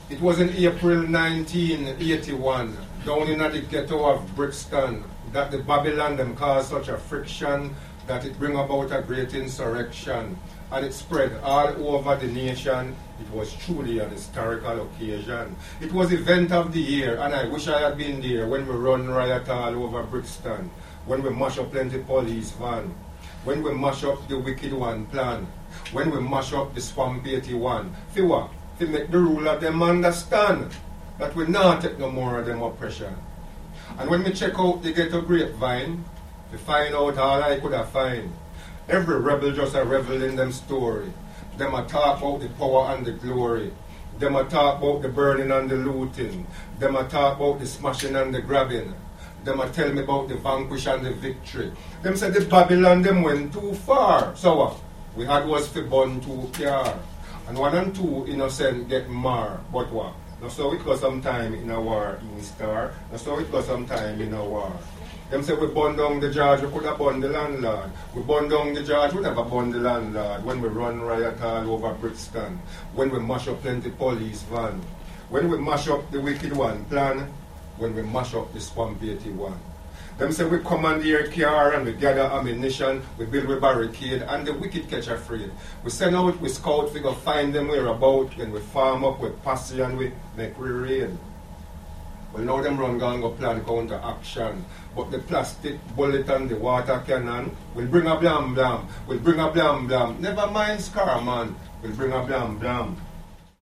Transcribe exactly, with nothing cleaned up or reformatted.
It was in April nineteen eighty-one, down in the ghetto of Brixton, that the Babylon them caused such a friction that it bring about a great insurrection, and it spread all over the nation. It was truly an historical occasion. It was event of the year, and I wish I had been there when we run riot all over Brixton, when we mash up plenty police van, when we mash up the Wicked One plan, when we mash up the Swamp eighty-one. For what? To make the ruler them understand that we not take no more of them oppression. And when we check out the ghetto grapevine, we find out all I could have find. Every rebel just a revel in them story. Them a talk about the power and the glory. Them a talk about the burning and the looting. Them a talk about the smashing and the grabbing. Them a tell me about the vanquish and the victory. Them said the Babylon them went too far. So what? We had was for burn two car. And one and two innocent get mar. But what? Now so it was some time in a war in Star. Now so it was some time in a war. Them say we burn down the judge, we could have burned the landlord. We burn down the judge, we never burn the landlord. When we run riot all over Brixton. When we mash up plenty police van. When we mash up the Wicked One plan. When we mash up the Swamp eighty-one. Them say we commandeer car and we gather ammunition, we build a barricade, and the wicked catch afraid. We send out, we scout, we go find them whereabout, then we farm up with posse and we make we raid. Well, now them run gun go plan counter action. But the plastic bullet and the water cannon will bring a blam blam. Will bring a blam blam. Never mind scar man. Will bring a blam blam.